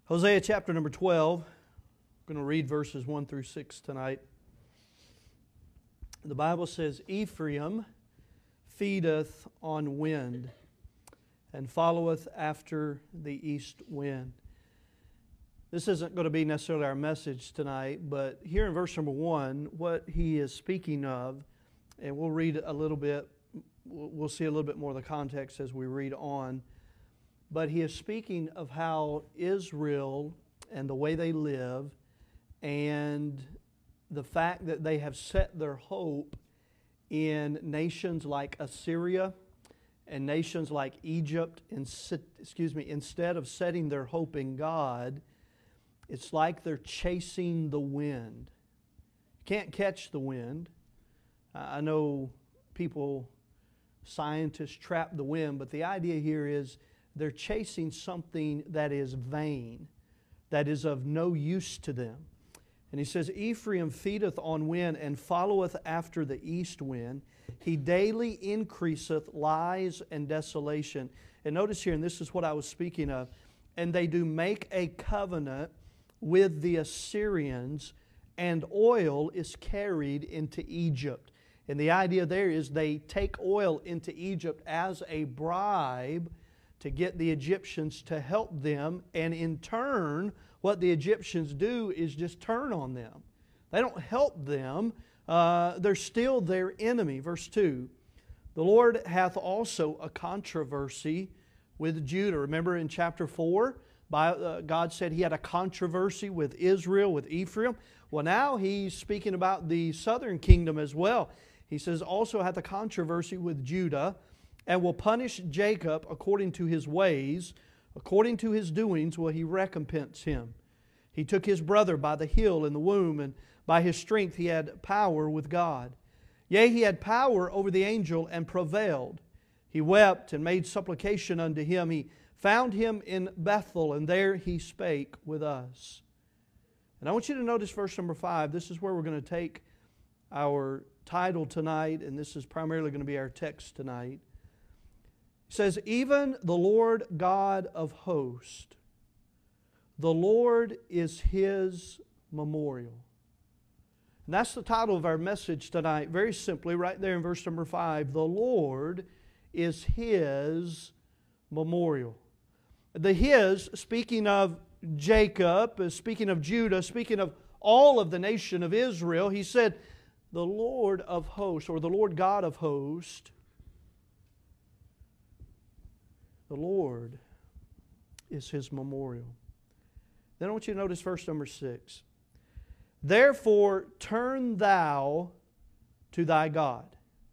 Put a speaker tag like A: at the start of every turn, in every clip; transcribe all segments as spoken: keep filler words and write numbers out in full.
A: Hosea chapter number twelve. I'm going to read verses one through six tonight. The Bible says, Ephraim feedeth on wind, and followeth after the east wind. This isn't going to be necessarily our message tonight, but here in verse number one, what he is speaking of, and we'll read a little bit, we'll see a little bit more of the context as we read on, but he is speaking of how Israel and the way they live and the fact that they have set their hope in nations like Assyria and nations like Egypt, excuse me, instead of setting their hope in God, it's like they're chasing the wind. You can't catch the wind. I know people, scientists trap the wind, but the idea here is they're chasing something that is vain, that is of no use to them. And he says, Ephraim feedeth on wind and followeth after the east wind. He daily increaseth lies and desolation. And notice here, and this is what I was speaking of, and they do make a covenant with the Assyrians, and oil is carried into Egypt. And the idea there is they take oil into Egypt as a bribe to get the Egyptians to help them, and in turn, what the Egyptians do is just turn on them. They don't help them. Uh, they're still their enemy. Verse two, the Lord hath also a controversy with Judah. Remember in chapter four, by, uh, God said He had a controversy with Israel, with Ephraim. Well, now He's speaking about the southern kingdom as well. He says, also hath a controversy with Judah, and will punish Jacob according to his ways, according to his doings will He recompense him. He took his brother by the heel in the womb, and by his strength he had power with God. Yea, he had power over the angel and prevailed. He wept and made supplication unto him. He found him in Bethel, and there he spake with us. And I want you to notice verse number five. This is where we're going to take our title tonight, and this is primarily going to be our text tonight. It says, even the Lord God of hosts, the Lord is His memorial. And that's the title of our message tonight. Very simply, right there in verse number five, the Lord is His memorial. The His, speaking of Jacob, speaking of Judah, speaking of all of the nation of Israel, he said, the Lord of hosts, or the Lord God of hosts, the Lord is His memorial. Then I want you to notice verse number six. Therefore turn thou to thy God.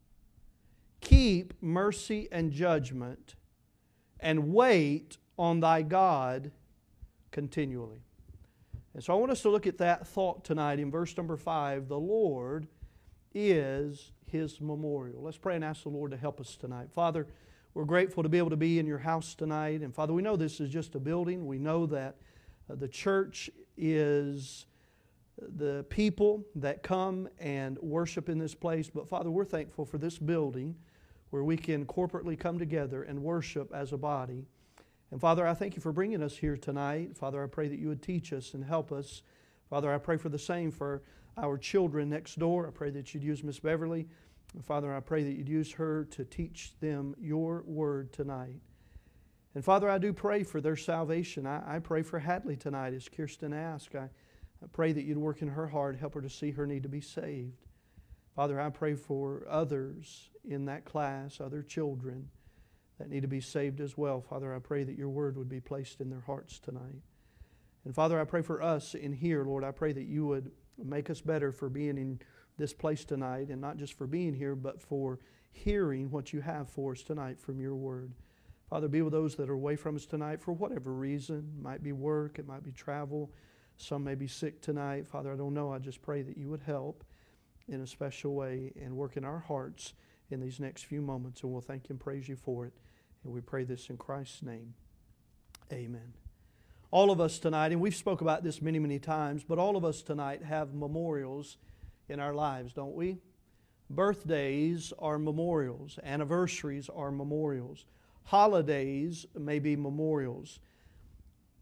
A: Keep mercy and judgment, and wait on thy God continually. And so I want us to look at that thought tonight in verse number five. The Lord is His memorial. Let's pray and ask the Lord to help us tonight. Father, we're grateful to be able to be in your house tonight. And Father, we know this is just a building. We know that uh, the church is the people that come and worship in this place. But Father, we're thankful for this building where we can corporately come together and worship as a body. And Father, I thank you for bringing us here tonight. Father, I pray that you would teach us and help us. Father, I pray for the same for our children next door. I pray that you'd use Miss Beverly. And Father, I pray that you'd use her to teach them your word tonight. And Father, I do pray for their salvation. I, I pray for Hadley tonight, as Kirsten asked. I, I pray that you'd work in her heart, help her to see her need to be saved. Father, I pray for others in that class, other children that need to be saved as well. Father, I pray that your word would be placed in their hearts tonight. And Father, I pray for us in here, Lord. I pray that you would make us better for being in this place tonight, and not just for being here, but for hearing what you have for us tonight from your word. Father, be with those that are away from us tonight for whatever reason. It might be work, it might be travel. Some may be sick tonight. Father, I don't know. I just pray that you would help in a special way and work in our hearts in these next few moments. And we'll thank you and praise you for it. And we pray this in Christ's name. Amen. All of us tonight, and we've spoke about this many, many times, but all of us tonight have memorials in our lives, don't we? Birthdays are memorials. Anniversaries are memorials. Holidays may be memorials.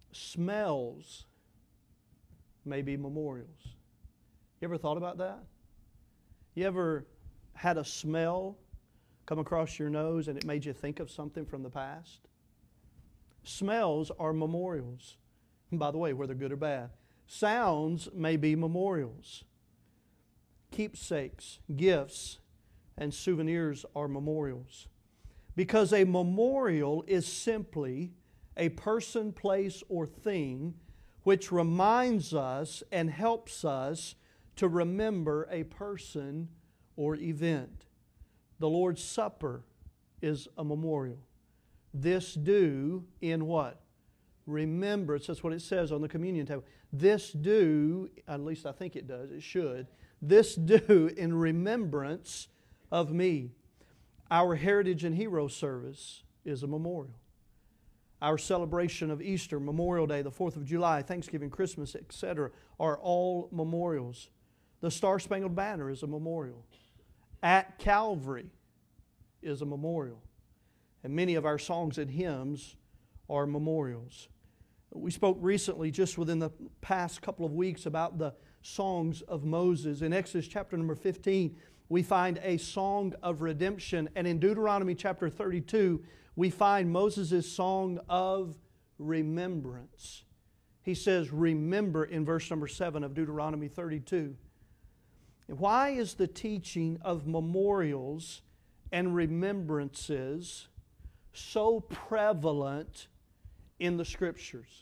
A: Smells may be memorials. You ever thought about that? You ever had a smell come across your nose and it made you think of something from the past? Smells are memorials. And by the way, whether good or bad. Sounds may be memorials. Keepsakes, gifts, and souvenirs are memorials. Because a memorial is simply a person, place, or thing which reminds us and helps us to remember a person or event. The Lord's Supper is a memorial. This do in what? Remembrance. That's what it says on the communion table. This do, at least I think it does, it should, this do in remembrance of me. Our Heritage and Hero service is a memorial. Our celebration of Easter, Memorial Day, the fourth of July, Thanksgiving, Christmas, et cetera are all memorials. The Star-Spangled Banner is a memorial. At Calvary is a memorial. And many of our songs and hymns are memorials. We spoke recently, just within the past couple of weeks, about the songs of Moses. In Exodus chapter number fifteen, we find a song of redemption. And in Deuteronomy chapter thirty-two, we find Moses' song of remembrance. He says, remember, in verse number seven of Deuteronomy thirty-two. And why is the teaching of memorials and remembrances so prevalent in the Scriptures?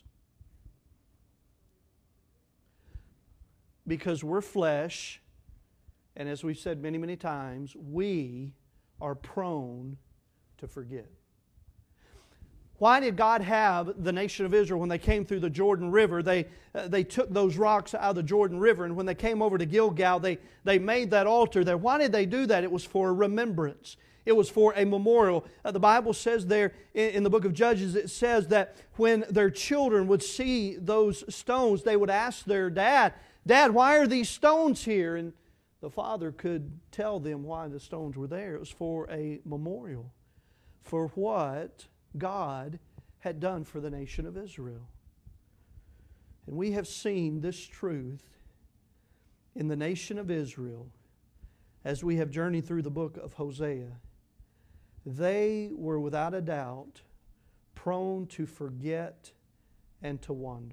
A: Because we're flesh, and as we've said many, many times, we are prone to forget. Why did God have the nation of Israel, when they came through the Jordan River, they, uh, they took those rocks out of the Jordan River, and when they came over to Gilgal, they, they made that altar there. Why did they do that? It was for a remembrance. It was for a memorial. Uh, the Bible says there in, in the book of Judges, it says that when their children would see those stones, they would ask their dad, Dad, why are these stones here? And the father could tell them why the stones were there. It was for a memorial, for what God had done for the nation of Israel. And we have seen this truth in the nation of Israel as we have journeyed through the book of Hosea. They were without a doubt prone to forget and to wander.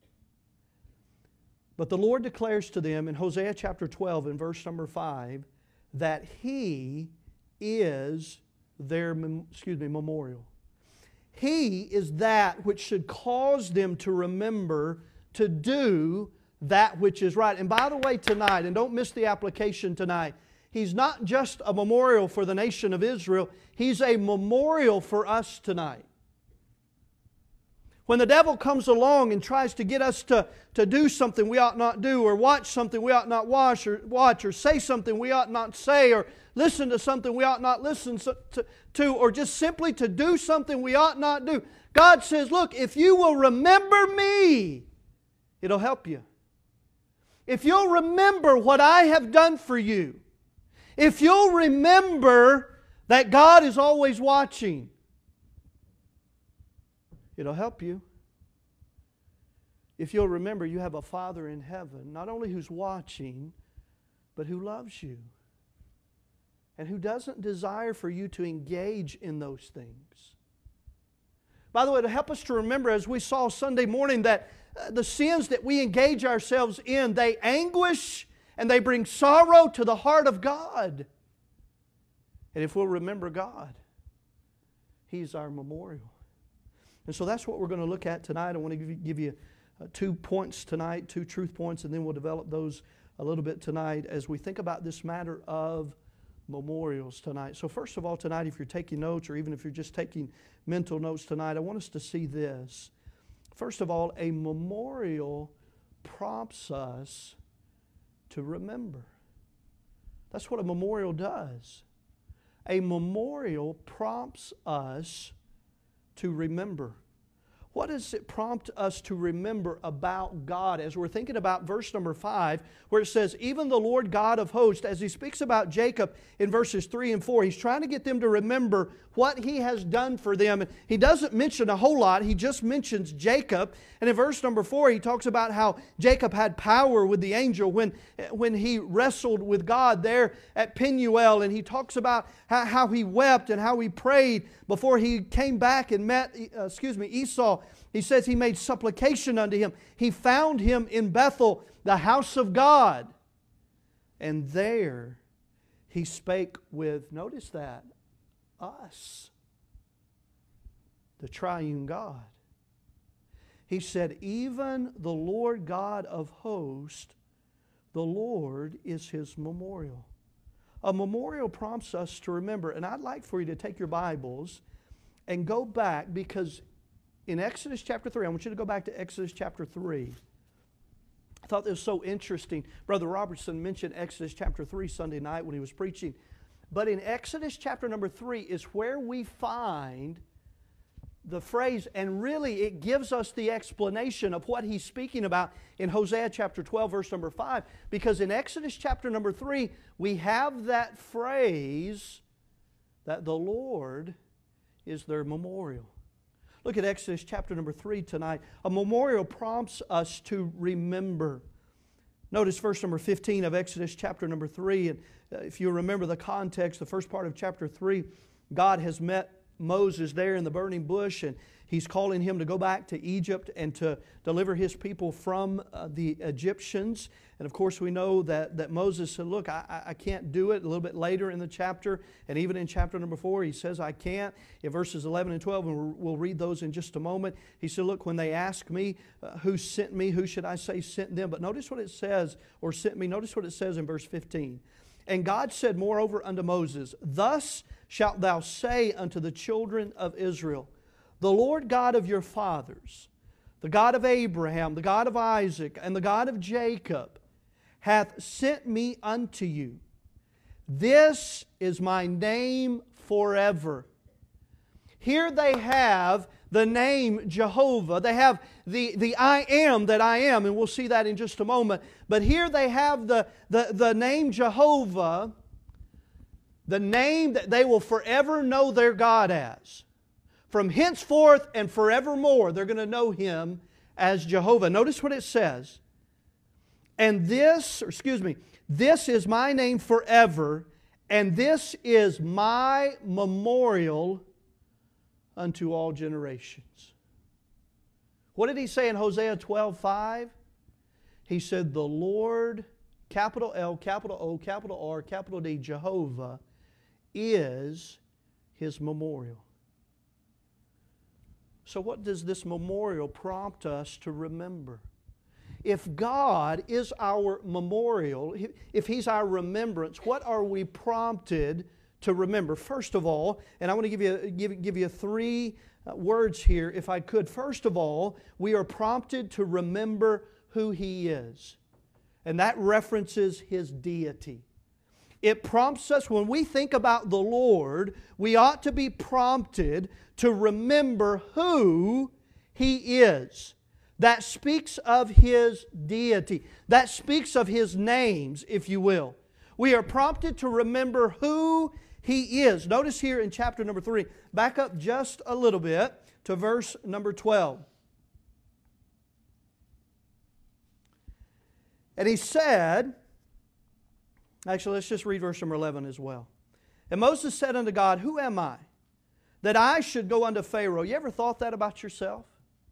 A: But the Lord declares to them in Hosea chapter twelve and verse number five that He is their, excuse me, memorial. He is that which should cause them to remember to do that which is right. And by the way, tonight, and don't miss the application tonight, He's not just a memorial for the nation of Israel, He's a memorial for us tonight. When the devil comes along and tries to get us to, to do something we ought not do, or watch something we ought not watch, or watch, or say something we ought not say, or listen to something we ought not listen to, to, or just simply to do something we ought not do, God says, look, if you will remember me, it'll help you. If you'll remember what I have done for you, if you'll remember that God is always watching, it'll help you. If you'll remember, you have a Father in heaven, not only who's watching, but who loves you. And who doesn't desire for you to engage in those things. By the way, to help us to remember, as we saw Sunday morning, that uh, the sins that we engage ourselves in, they anguish and they bring sorrow to the heart of God. And if we'll remember God, He's our memorial. And so that's what we're going to look at tonight. I want to give you, give you uh, two points tonight, two truth points, and then we'll develop those a little bit tonight as we think about this matter of memorials tonight. So first of all tonight, if you're taking notes, or even if you're just taking mental notes tonight, I want us to see this. First of all, a memorial prompts us to remember. That's what a memorial does. A memorial prompts us to remember. What does it prompt us to remember about God as we're thinking about verse number five, where it says, even the Lord God of hosts, as He speaks about Jacob in verses three and four, He's trying to get them to remember what He has done for them. And He doesn't mention a whole lot. He just mentions Jacob. And in verse number four, He talks about how Jacob had power with the angel when, when he wrestled with God there at Penuel. And He talks about how, how he wept and how he prayed before he came back and met, uh, excuse me, Esau. He says he made supplication unto him. He found him in Bethel, the house of God. And there he spake with, notice that, us, the triune God. He said, even the Lord God of hosts, the Lord is His memorial. A memorial prompts us to remember, and I'd like for you to take your Bibles and go back, because in Exodus chapter three, I want you to go back to Exodus chapter three. I thought this was so interesting. Brother Robertson mentioned Exodus chapter three Sunday night when he was preaching. But in Exodus chapter number three is where we find the phrase, and really it gives us the explanation of what he's speaking about in Hosea chapter twelve, verse number five. Because in Exodus chapter number three, we have that phrase that the Lord is their memorial. Look at Exodus chapter number three tonight. A memorial prompts us to remember. Notice verse number fifteen of Exodus chapter number three. And if you remember the context, the first part of chapter three, God has met Moses there in the burning bush, and He's calling him to go back to Egypt and to deliver His people from uh, the Egyptians. And of course we know that, that Moses said, look, I, I can't do it. A little bit later in the chapter, and even in chapter number four, he says, I can't. In verses eleven and twelve, and we'll read those in just a moment, he said, look, when they ask me, uh, who sent me, who should I say sent them? But notice what it says, or sent me, notice what it says in verse fifteen. And God said moreover unto Moses, thus shalt thou say unto the children of Israel, the Lord God of your fathers, the God of Abraham, the God of Isaac, and the God of Jacob, hath sent me unto you. This is my name forever. Here they have the name Jehovah. They have the, the I am that I am, and we'll see that in just a moment. But here they have the, the, the name Jehovah, the name that they will forever know their God as. From henceforth and forevermore, they're going to know Him as Jehovah. Notice what it says. And this, or excuse me, this is my name forever, and this is my memorial unto all generations. What did He say in Hosea twelve five? He said, the Lord, capital L, capital O, capital R, capital D, Jehovah, is His memorial. So what does this memorial prompt us to remember? If God is our memorial, if He's our remembrance, what are we prompted to remember? First of all, and I want to give you, give, give you three words here, if I could. First of all, we are prompted to remember who He is. And that references His deity. It prompts us, when we think about the Lord, we ought to be prompted to remember who He is. That speaks of His deity. That speaks of His names, if you will. We are prompted to remember who He is. Notice here in chapter number three, back up just a little bit to verse number twelve. And He said, actually let's just read verse number eleven as well. And Moses said unto God, who am I, that I should go unto Pharaoh? You ever thought that about yourself?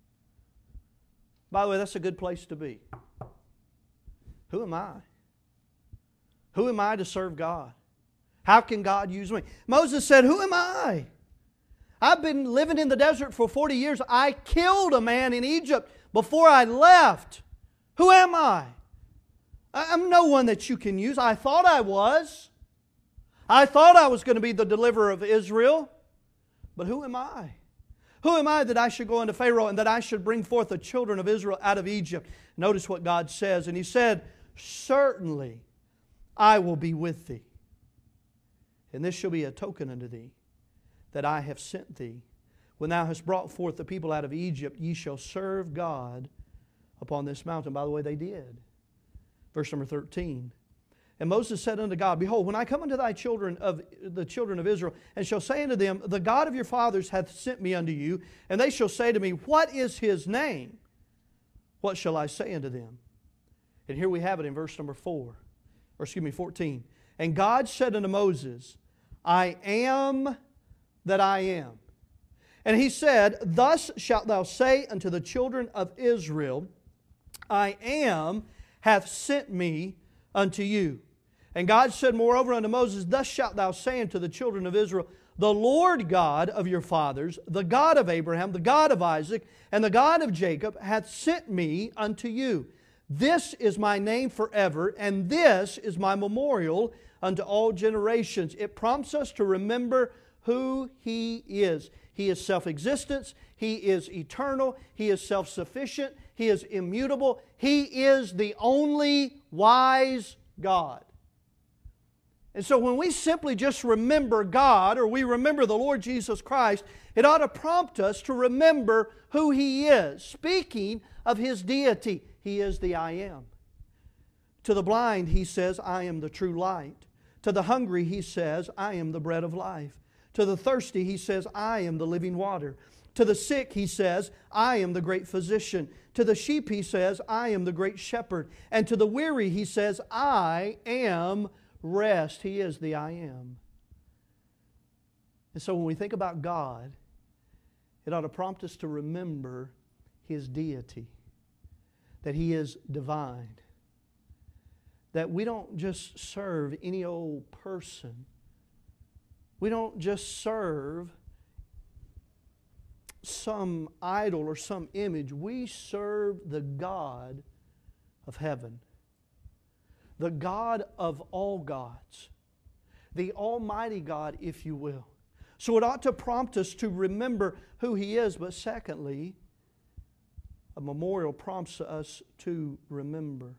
A: By the way, that's a good place to be. Who am I? Who am I to serve God? How can God use me? Moses said, who am I? I've been living in the desert for forty years. I killed a man in Egypt before I left. Who am I? I'm no one that you can use. I thought I was. I thought I was going to be the deliverer of Israel. But who am I? Who am I that I should go unto Pharaoh and that I should bring forth the children of Israel out of Egypt? Notice what God says. And He said, certainly I will be with thee. And this shall be a token unto thee that I have sent thee. when thou hast brought forth the people out of Egypt, ye shall serve God upon this mountain. By the way, they did. Verse number thirteen. And Moses said unto God, Behold, when I come unto thy children of the children of Israel, and shall say unto them, The God of your fathers hath sent me unto you, and they shall say to me, What is his name? What shall I say unto them? And here we have it in verse number four, or excuse me, fourteen. And God said unto Moses, I am that I am. And He said, Thus shalt thou say unto the children of Israel, I am hath sent me unto you. And God said moreover unto Moses, Thus shalt thou say unto the children of Israel, The Lord God of your fathers, the God of Abraham, the God of Isaac, and the God of Jacob, hath sent me unto you. This is my name forever, and this is my memorial unto all generations. It prompts us to remember who He is. He is self-existent. He is eternal. He is self-sufficient. He is immutable. He is the only wise God. And so when we simply just remember God, or we remember the Lord Jesus Christ, it ought to prompt us to remember who He is. Speaking of His deity, He is the I Am. To the blind, He says, I am the true light. To the hungry, He says, I am the bread of life. To the thirsty, He says, I am the living water. To the sick, He says, I am the great physician. To the sheep, He says, I am the great shepherd. And to the weary, He says, I am rest. He is the I Am. And so when we think about God, it ought to prompt us to remember His deity, that He is divine, that we don't just serve any old person. We don't just serve some idol or some image. We serve the God of heaven, the God of all gods, the Almighty God, if you will. So it ought to prompt us to remember who He is, but secondly, a memorial prompts us to remember.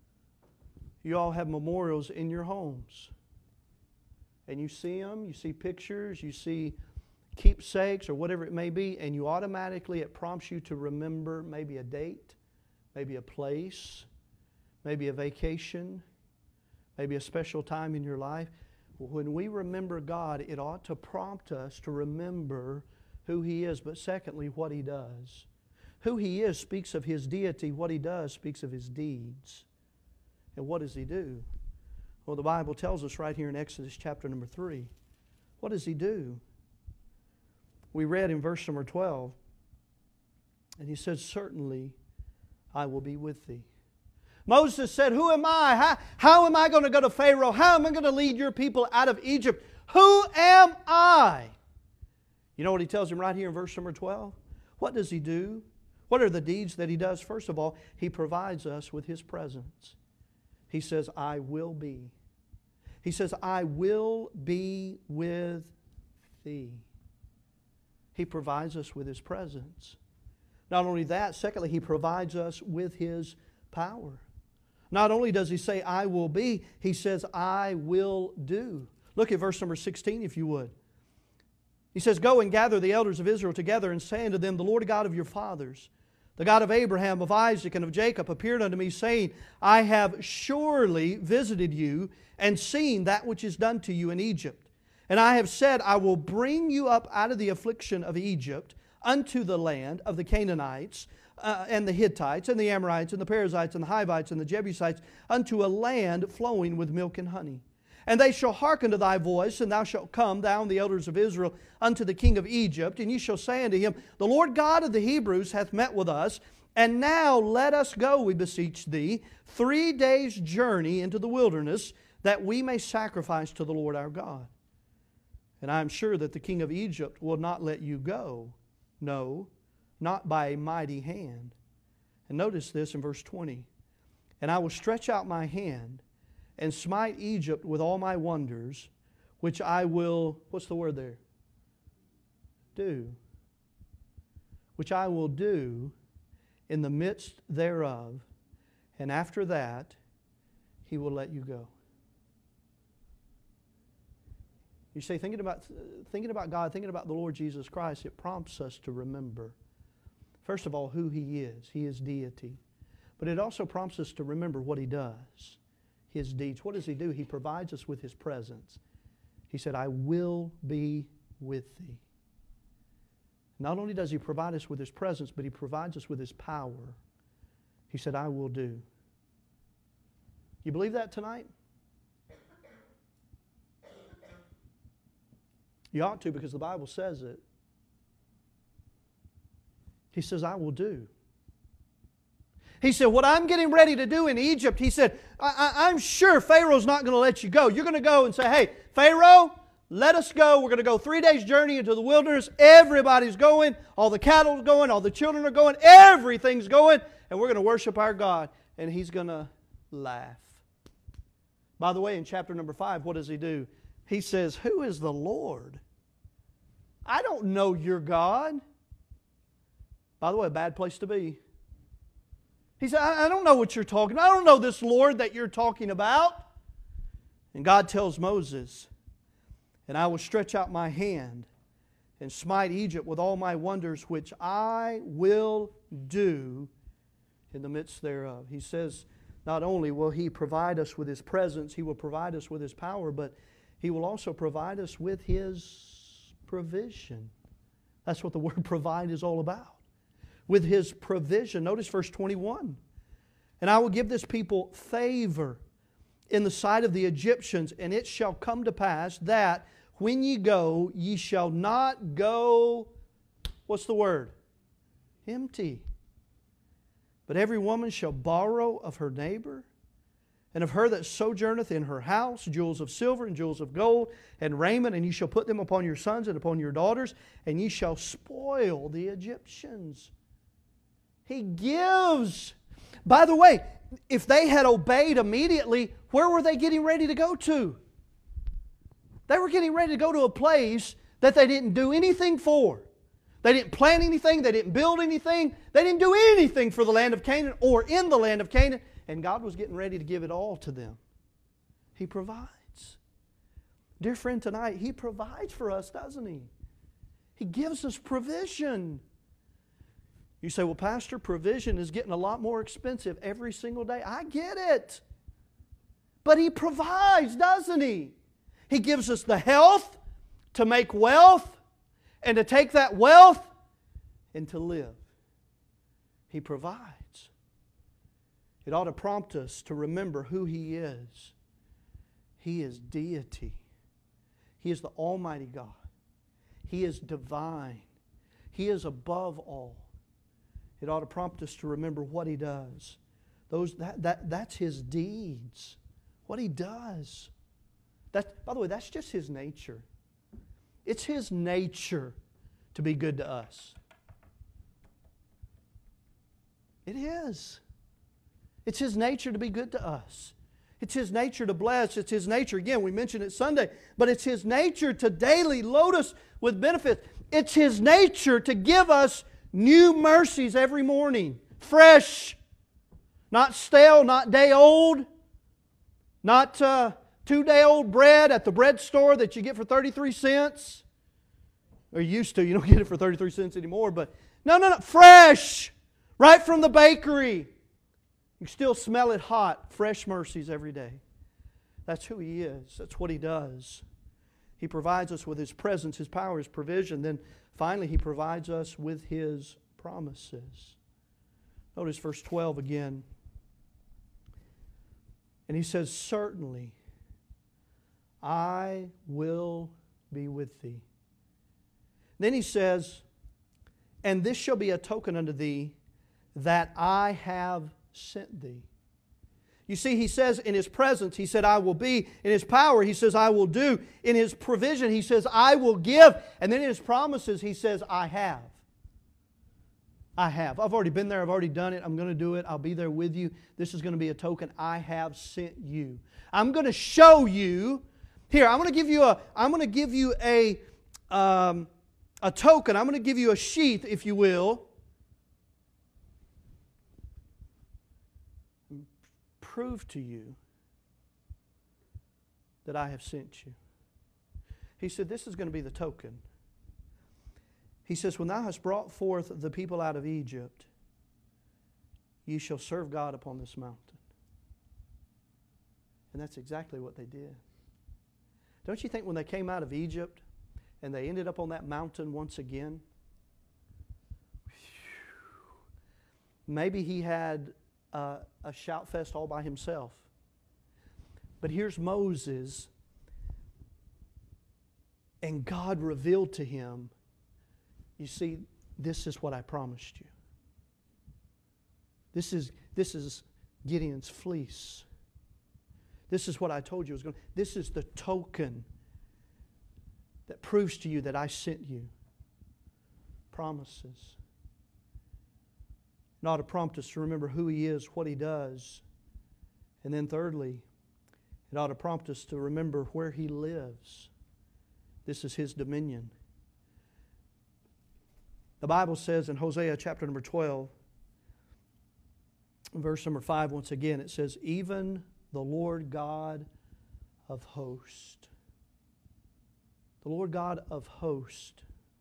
A: You all have memorials in your homes. And you see them, you see pictures, you see keepsakes or whatever it may be, and you automatically, it prompts you to remember maybe a date, maybe a place, maybe a vacation, maybe a special time in your life. When we remember God, it ought to prompt us to remember who He is, but secondly, what He does. Who He is speaks of His deity. What He does speaks of His deeds. And what does He do? Well, the Bible tells us right here in Exodus chapter number three. What does He do? We read in verse number twelve, and He said, Certainly I will be with thee. Moses said, Who am I? How, how am I going to go to Pharaoh? How am I going to lead your people out of Egypt? Who am I? You know what He tells him right here in verse number twelve? What does He do? What are the deeds that He does? First of all, He provides us with His presence. He says, I will be. He says, I will be with thee. He provides us with His presence. Not only that, secondly, He provides us with His power. Not only does He say, I will be, He says, I will do. Look at verse number sixteen, if you would. He says, Go and gather the elders of Israel together, and say unto them, The Lord God of your fathers, the God of Abraham, of Isaac, and of Jacob, appeared unto me, saying, I have surely visited you, and seen that which is done to you in Egypt. And I have said, I will bring you up out of the affliction of Egypt unto the land of the Canaanites, uh, and the Hittites, and the Amorites, and the Perizzites, and the Hivites, and the Jebusites, unto a land flowing with milk and honey. And they shall hearken to thy voice, and thou shalt come, thou and the elders of Israel, unto the king of Egypt, and ye shall say unto him, The Lord God of the Hebrews hath met with us, and now let us go, we beseech thee, three days' journey into the wilderness, that we may sacrifice to the Lord our God. And I am sure that the king of Egypt will not let you go, no, not by a mighty hand. And notice this in verse twenty. And I will stretch out my hand, and smite Egypt with all my wonders, which I will, what's the word there? Do. Which I will do in the midst thereof, and after that He will let you go. You You say, thinking about, thinking about God, thinking about the Lord Jesus Christ, it prompts us to remember, first of all, who He is. He is deity. But it also prompts us to remember what He does, His deeds. What does He do? He provides us with His presence. He said, I will be with thee. Not only does He provide us with His presence, but He provides us with His power. He said, I will do. You believe that tonight? You ought to, because the Bible says it. He says, I will do. He said, what I'm getting ready to do in Egypt, He said, I, I, I'm sure Pharaoh's not going to let you go. You're going to go and say, hey, Pharaoh, let us go. We're going to go three days journey into the wilderness. Everybody's going. All the cattle's going. All the children are going. Everything's going. And we're going to worship our God. And He's going to laugh. By the way, in chapter number five, what does He do? He says, who is the Lord? I don't know your God. By the way, a bad place to be. He said, I don't know what you're talking about. I don't know this Lord that you're talking about. And God tells Moses, and I will stretch out my hand and smite Egypt with all my wonders, which I will do in the midst thereof. He says, not only will He provide us with His presence, He will provide us with His power, but He will also provide us with His provision. That's what the word provide is all about. With His provision. Notice verse twenty-one. And I will give this people favor in the sight of the Egyptians, and it shall come to pass that when ye go, ye shall not go, what's the word? Empty. But every woman shall borrow of her neighbor, and of her that sojourneth in her house, jewels of silver and jewels of gold, and raiment, and ye shall put them upon your sons and upon your daughters, and ye shall spoil the Egyptians. He gives. By the way, if they had obeyed immediately, where were they getting ready to go to? They were getting ready to go to a place that they didn't do anything for. They didn't plant anything. They didn't build anything. They didn't do anything for the land of Canaan or in the land of Canaan. And God was getting ready to give it all to them. He provides. Dear friend, tonight, He provides for us, doesn't He? He gives us provision. You say, well, Pastor, provision is getting a lot more expensive every single day. I get it. But He provides, doesn't He? He gives us the health to make wealth and to take that wealth and to live. He provides. It ought to prompt us to remember who He is. He is deity. He is the Almighty God. He is divine. He is above all. It ought to prompt us to remember what He does. Those, that, that, that's His deeds. What He does. That, by the way, that's just His nature. It's His nature to be good to us. It is. It's His nature to be good to us. It's His nature to bless. It's His nature, again, we mentioned it Sunday, but it's His nature to daily load us with benefits. It's His nature to give us new mercies every morning. Fresh. Not stale, not day old. Not uh, two-day-old bread at the bread store that you get for thirty-three cents. Or you used to. You don't get it for thirty-three cents anymore. But no, no, no. Fresh. Right from the bakery. You still smell it hot. Fresh mercies every day. That's who He is. That's what He does. He provides us with His presence, His power, His provision. Then finally, He provides us with His promises. Notice verse twelve again. And He says, certainly I will be with thee. Then He says, and this shall be a token unto thee that I have sent thee. You see, He says in His presence, He said, I will be. In His power, He says, I will do. In His provision, He says, I will give. And then in His promises, He says, I have. I have. I've already been there. I've already done it. I'm going to do it. I'll be there with you. This is going to be a token. I have sent you. I'm going to show you. Here, I'm going to give you a, I'm going to give you a, um, a token. I'm going to give you a sheath, if you will. Prove to you that I have sent you. He said, this is going to be the token. He says, when thou hast brought forth the people out of Egypt, ye shall serve God upon this mountain. And that's exactly what they did. Don't you think when they came out of Egypt and they ended up on that mountain once again, maybe he had a, a shout fest all by himself. But here's Moses, and God revealed to him, you see, this is what I promised you. This is, this is Gideon's fleece. This is what I told you was going to. This is the token that proves to you that I sent you. Promises. It ought to prompt us to remember who He is, what He does. And then thirdly, it ought to prompt us to remember where He lives. This is His dominion. The Bible says in Hosea chapter number twelve, verse number five, once again, it says, even the Lord God of hosts. The Lord God of hosts.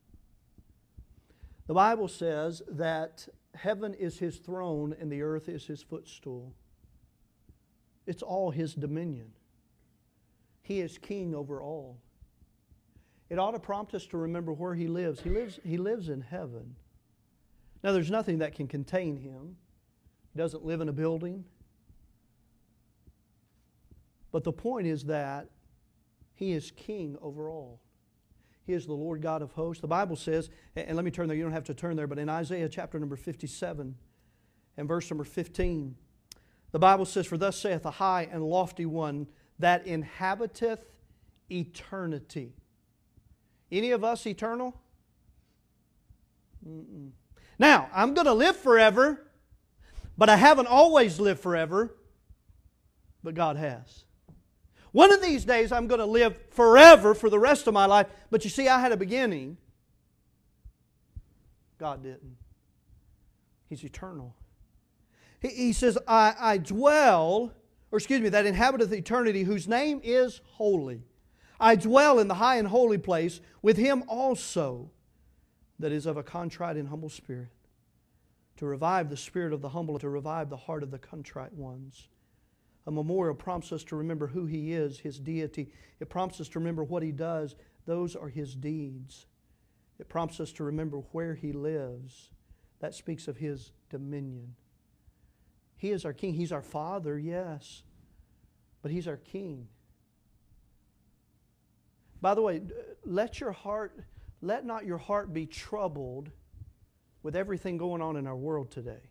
A: The Bible says that heaven is His throne and the earth is His footstool. It's all His dominion. He is king over all. It ought to prompt us to remember where He lives. He lives, He lives in heaven. Now, there's nothing that can contain Him. He doesn't live in a building. But the point is that He is king over all. He is the Lord God of hosts. The Bible says, and let me turn there, you don't have to turn there, but in Isaiah chapter number fifty-seven and verse number fifteen, the Bible says, for thus saith the high and lofty one that inhabiteth eternity. Any of us eternal? Mm-mm. Now, I'm going to live forever, but I haven't always lived forever, but God has. One of these days I'm going to live forever for the rest of my life, but you see, I had a beginning. God didn't. He's eternal. He, he says, I, I dwell, or excuse me, that inhabiteth eternity, whose name is holy. I dwell in the high and holy place with Him also that is of a contrite and humble spirit, to revive the spirit of the humble, to revive the heart of the contrite ones. A memorial prompts us to remember who He is, His deity. It prompts us to remember what He does. Those are His deeds. It prompts us to remember where He lives. That speaks of His dominion. He is our King. He's our Father, yes, but He's our King. By the way, let your heart, let not your heart be troubled with everything going on in our world today.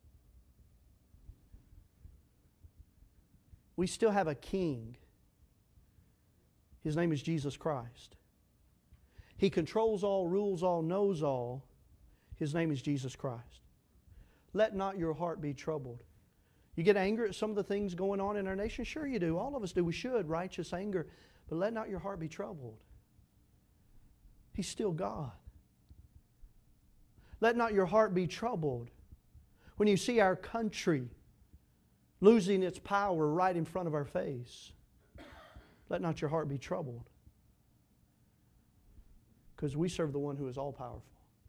A: We still have a King. His name is Jesus Christ. He controls all, rules all, knows all. His name is Jesus Christ. Let not your heart be troubled. You get angry at some of the things going on in our nation? Sure you do. All of us do. We should. Righteous anger. But let not your heart be troubled. He's still God. Let not your heart be troubled when you see our country losing its power right in front of our face. Let not your heart be troubled, because we serve the one who is all-powerful.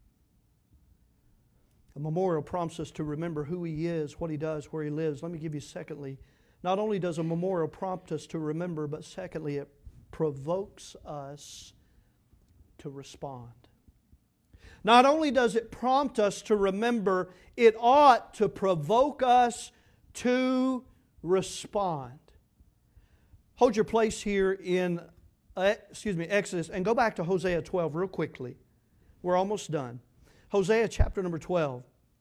A: A memorial prompts us to remember who He is, what He does, where He lives. Let me give you secondly, not only does a memorial prompt us to remember, but secondly, it provokes us to respond. Not only does it prompt us to remember, it ought to provoke us to respond. Hold your place here in uh, excuse me, Exodus, and go back to Hosea twelve real quickly. We're almost done. Hosea chapter number twelve.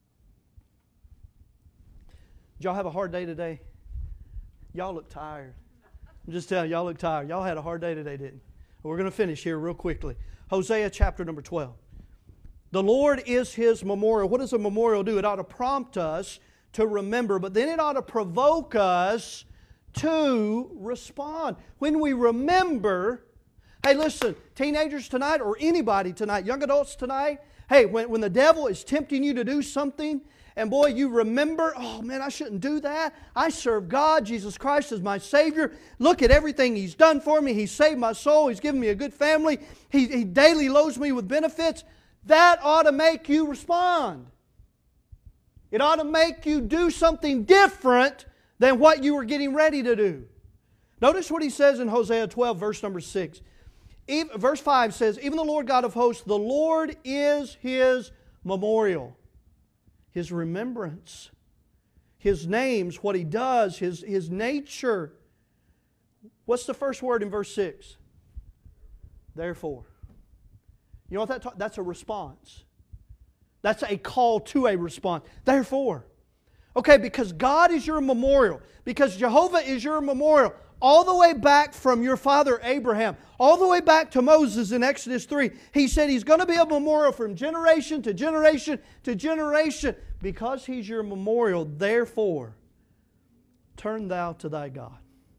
A: Did y'all have a hard day today? Y'all look tired. I'm just telling you, y'all look tired. Y'all had a hard day today, didn't you? We're going to finish here real quickly. Hosea chapter number twelve. The Lord is His memorial. What does a memorial do? It ought to prompt us to remember, but then it ought to provoke us to respond. When we remember, hey, listen, teenagers tonight or anybody tonight, young adults tonight, hey, when, when the devil is tempting you to do something And boy, you remember, oh man, I shouldn't do that. I serve God. Jesus Christ is my Savior. Look at everything He's done for me. He saved my soul. He's given me a good family. He, he daily loads me with benefits. That ought to make you respond. It ought to make you do something different than what you were getting ready to do. Notice what he says in Hosea twelve, verse number six. Even, verse five says, even the Lord God of hosts, the Lord is His memorial, His remembrance, His names, what He does, His, His nature. What's the first word in verse six? Therefore. You know what that ta- that's a response. That's a call to a response. Therefore. Okay, because God is your memorial, because Jehovah is your memorial, all the way back from your father Abraham, all the way back to Moses in Exodus three. He said He's going to be a memorial from generation to generation to generation. Because He's your memorial, therefore, turn thou to thy God.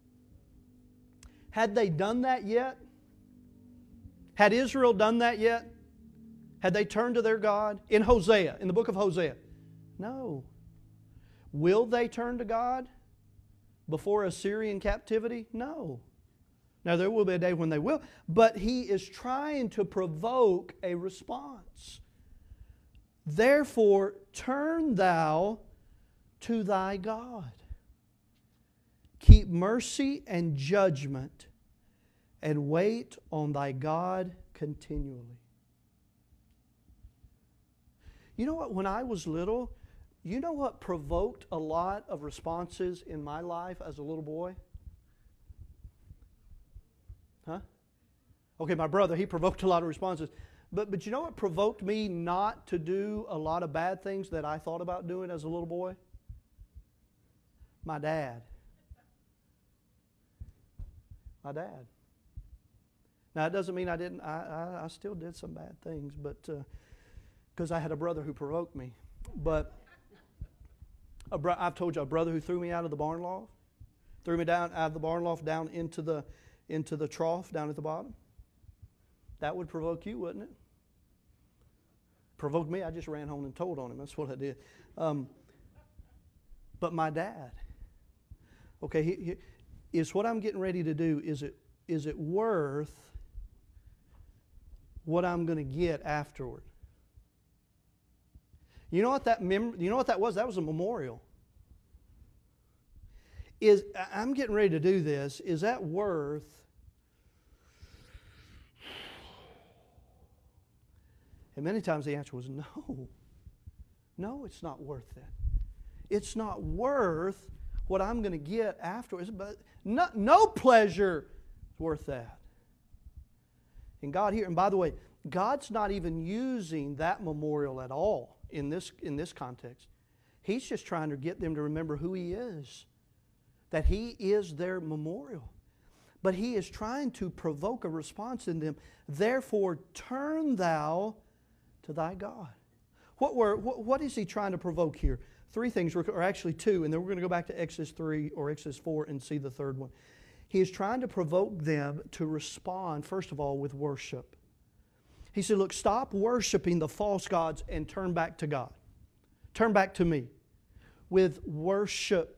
A: Had they done that yet? Had Israel done that yet? Had they turned to their God? In Hosea, in the book of Hosea. No. Will they turn to God before Assyrian captivity? No. Now there will be a day when they will. But He is trying to provoke a response. Therefore, turn thou to thy God. Keep mercy and judgment, and wait on thy God continually. You know what? When I was little, you know what provoked a lot of responses in my life as a little boy? Huh? Okay, my brother, he provoked a lot of responses. But, but you know what provoked me not to do a lot of bad things that I thought about doing as a little boy? My dad. My dad. Now, it doesn't mean I didn't, I, I, I still did some bad things, but because uh, I had a brother who provoked me. But a bro- I've told you, a brother who threw me out of the barn loft, threw me down out of the barn loft down into the into the trough down at the bottom. That would provoke you, wouldn't it? Provoked me. I just ran home and told on him. That's what I did. Um, but my dad, okay, he, he, is what I'm getting ready to do, is it is it worth what I'm going to get afterward? You know what that mem- you know what that was? That was a memorial. Is I'm getting ready to do this. Is that worth? And many times the answer was no. No, it's not worth that. It's not worth what I'm going to get afterwards. But no, no pleasure is worth that. And God here, and by the way, God's not even using that memorial at all in this in this context. He's just trying to get them to remember who He is. That He is their memorial. But He is trying to provoke a response in them. Therefore, turn thou to thy God. What were what, what is He trying to provoke here? Three things, or actually two, and then we're going to go back to Exodus three or Exodus four and see the third one. He is trying to provoke them to respond, first of all, with worship. He said, look, stop worshiping the false gods and turn back to God. Turn back to me with worship.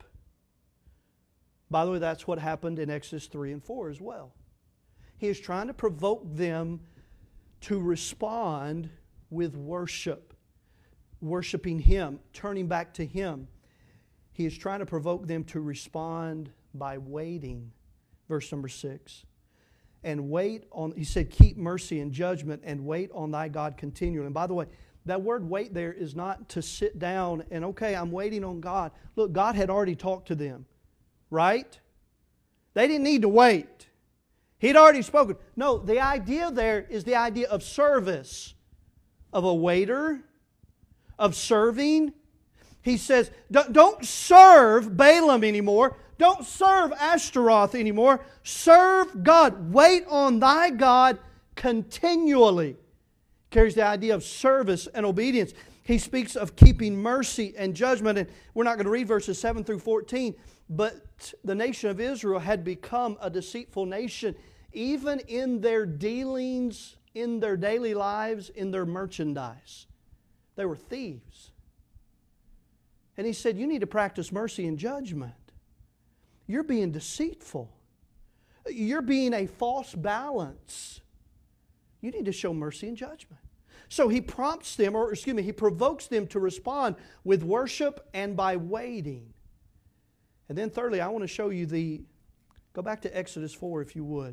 A: By the way, that's what happened in Exodus three and four as well. He is trying to provoke them to respond with worship. Worshiping Him, turning back to Him. He is trying to provoke them to respond by waiting. Verse number six. And wait on, he said, keep mercy and judgment and wait on thy God continually. And by the way, that word wait there is not to sit down and, okay, I'm waiting on God. Look, God had already talked to them, right? They didn't need to wait. He'd already spoken. No, the idea there is the idea of service, of a waiter, of serving. He says, don't serve Balaam anymore. Don't serve Ashtaroth anymore. Serve God. Wait on thy God continually. Carries the idea of service and obedience. He speaks of keeping mercy and judgment. And we're not going to read verses seven through fourteen. But the nation of Israel had become a deceitful nation, even in their dealings, in their daily lives, in their merchandise. They were thieves. And He said, you need to practice mercy and judgment. You're being deceitful. You're being a false balance. You need to show mercy and judgment. So He prompts them, or excuse me, He provokes them to respond with worship and by waiting. And then thirdly, I want to show you the, go back to Exodus four if you would.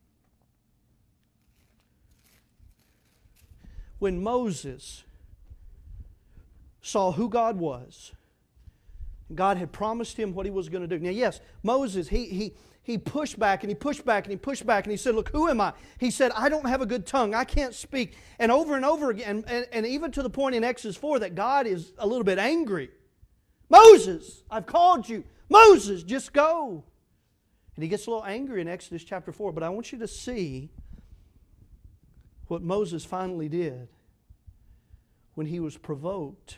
A: When Moses saw who God was, God had promised him what He was going to do. Now, yes, Moses, he, he, he pushed back and he pushed back and he pushed back and he said, look, who am I? He said, I don't have a good tongue. I can't speak. And over and over again, and, and even to the point in Exodus four that God is a little bit angry. Moses, I've called you. Moses, just go. And He gets a little angry in Exodus chapter four. But I want you to see what Moses finally did when he was provoked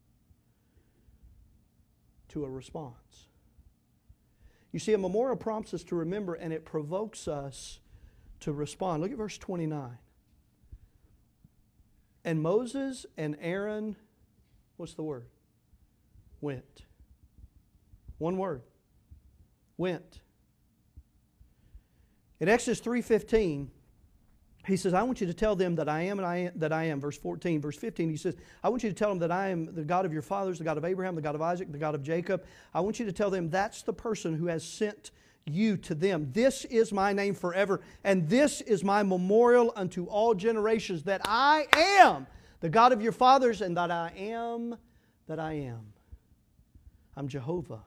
A: to a response. You see, a memorial prompts us to remember, and it provokes us to respond. Look at verse twenty-nine. And Moses and Aaron, what's the word? Went. One word. Went. In Exodus three fifteen, He says, I want you to tell them that I am and I am, that I am. Verse fourteen. Verse fifteen, He says, I want you to tell them that I am the God of your fathers, the God of Abraham, the God of Isaac, the God of Jacob. I want you to tell them that's the person who has sent you to them. This is my name forever, and this is my memorial unto all generations, that I am the God of your fathers, and that I am that I am. I'm Jehovah.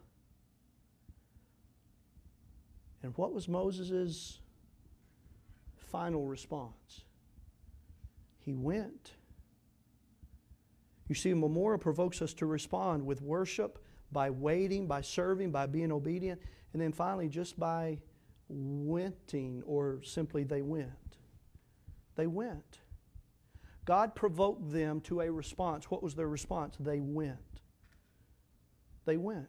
A: And what was Moses' final response? He went. You see, a memorial provokes us to respond with worship, by waiting, by serving, by being obedient, and then finally just by wenting, or simply they went. They went. God provoked them to a response. What was their response? They went. They went.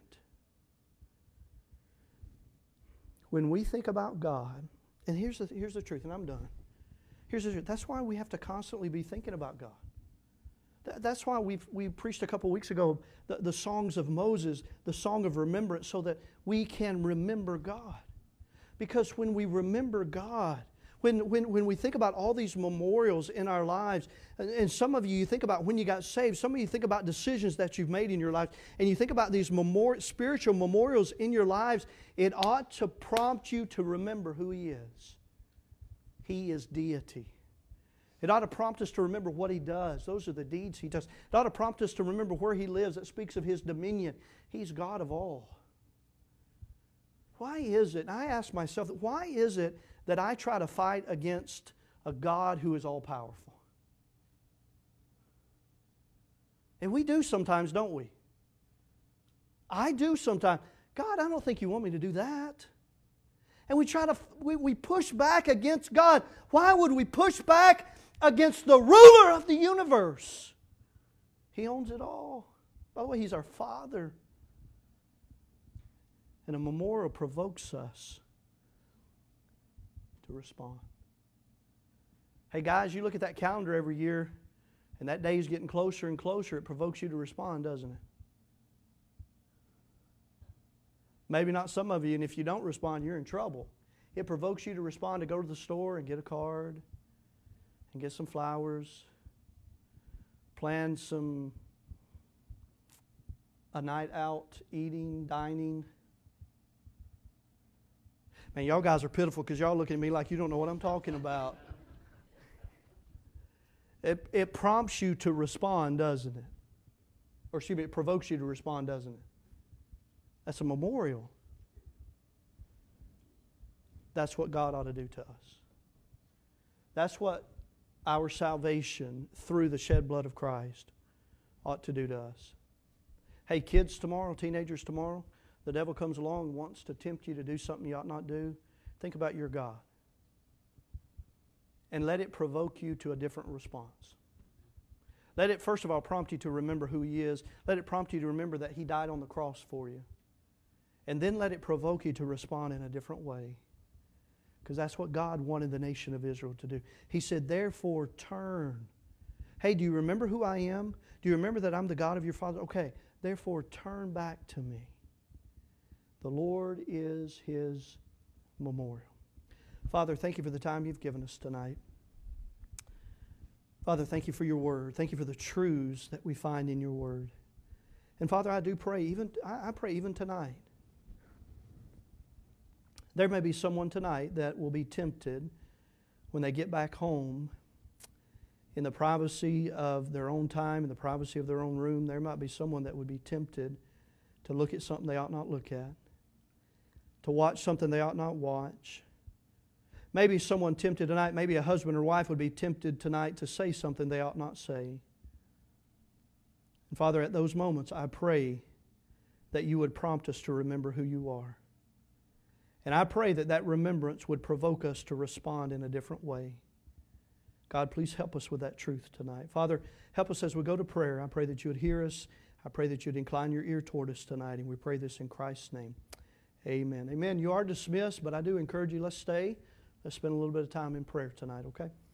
A: When we think about God, and here's the, here's the truth, and I'm done. Here's the truth. That's why we have to constantly be thinking about God. That, that's why we've, we preached a couple weeks ago the, the songs of Moses, the song of remembrance, so that we can remember God. Because when we remember God, when, when, when we think about all these memorials in our lives, and, and some of you, you think about when you got saved, some of you think about decisions that you've made in your life, and you think about these memori- spiritual memorials in your lives, it ought to prompt you to remember who He is. He is deity. It ought to prompt us to remember what He does. Those are the deeds He does. It ought to prompt us to remember where He lives. It speaks of His dominion. He's God of all. Why is it, and I ask myself, why is it that I try to fight against a God who is all-powerful? And we do sometimes, don't we? I do sometimes. God, I don't think You want me to do that. And we try to, we, we push back against God. Why would we push back against the ruler of the universe? He owns it all. By the way, He's our Father. And a memorial provokes us to respond. Hey guys, you look at that calendar every year, and that day is getting closer and closer. It provokes you to respond, doesn't it? Maybe not some of you, and if you don't respond, you're in trouble. It provokes you to respond, to go to the store and get a card and get some flowers, plan some a night out, eating, dining. Man, y'all guys are pitiful because y'all look at me like you don't know what I'm talking about. It, it prompts you to respond, doesn't it? Or excuse me, it provokes you to respond, doesn't it? That's a memorial. That's what God ought to do to us. That's what our salvation through the shed blood of Christ ought to do to us. Hey, kids tomorrow, teenagers tomorrow, the devil comes along and wants to tempt you to do something you ought not do. Think about your God. And let it provoke you to a different response. Let it, first of all, prompt you to remember who He is. Let it prompt you to remember that He died on the cross for you. And then let it provoke you to respond in a different way. Because that's what God wanted the nation of Israel to do. He said, therefore, turn. Hey, do you remember who I am? Do you remember that I'm the God of your father? Okay, Therefore, turn back to me. The Lord is His memorial. Father, thank you for the time you've given us tonight. Father, thank you for your word. Thank you for the truths that we find in your word. And Father, I do pray, even I pray even tonight, there may be someone tonight that will be tempted when they get back home in the privacy of their own time, in the privacy of their own room. There might be someone that would be tempted to look at something they ought not look at, to watch something they ought not watch. Maybe someone tempted tonight, maybe a husband or wife would be tempted tonight to say something they ought not say. And Father, at those moments, I pray that you would prompt us to remember who you are. And I pray that that remembrance would provoke us to respond in a different way. God, please help us with that truth tonight. Father, help us as we go to prayer. I pray that you would hear us. I pray that you'd incline your ear toward us tonight. And we pray this in Christ's name. Amen. Amen. You are dismissed, but I do encourage you, let's stay. Let's spend a little bit of time in prayer tonight, okay?